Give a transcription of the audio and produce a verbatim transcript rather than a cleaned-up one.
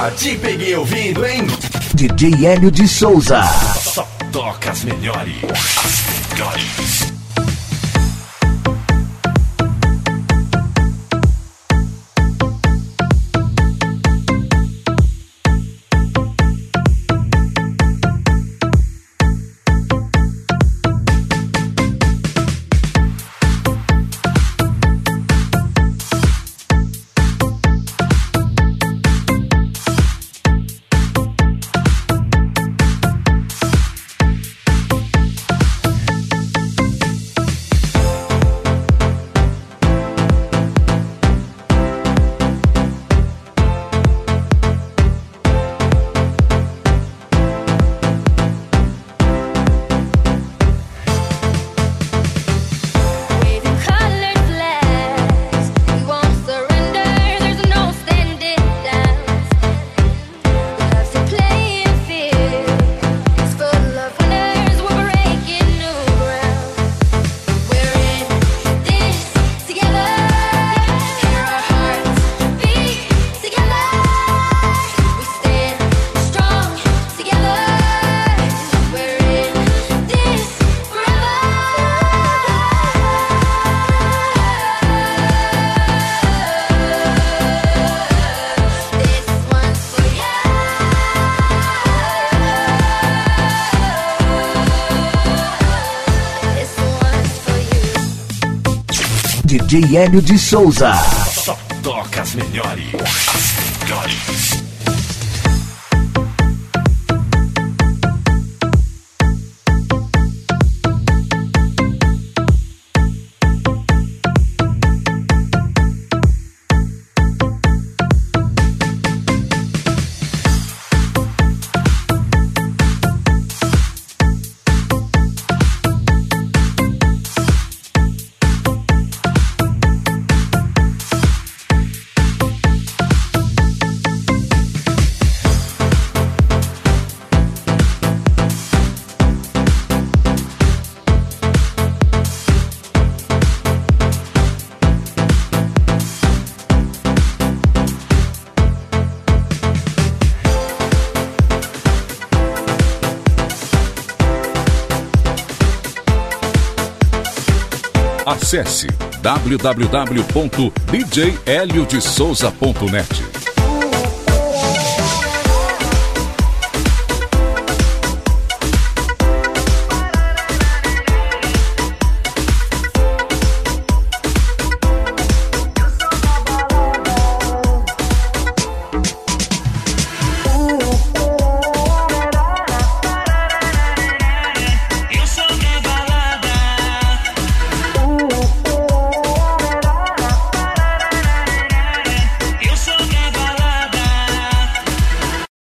Opa, te peguei ouvindo, hein? D J Hélio de Souza. Só toca as melhores. As melhores. D J Hélio de Souza. Só toca as melhores. As melhores. Acesse w w w ponto d j helio de souza ponto net.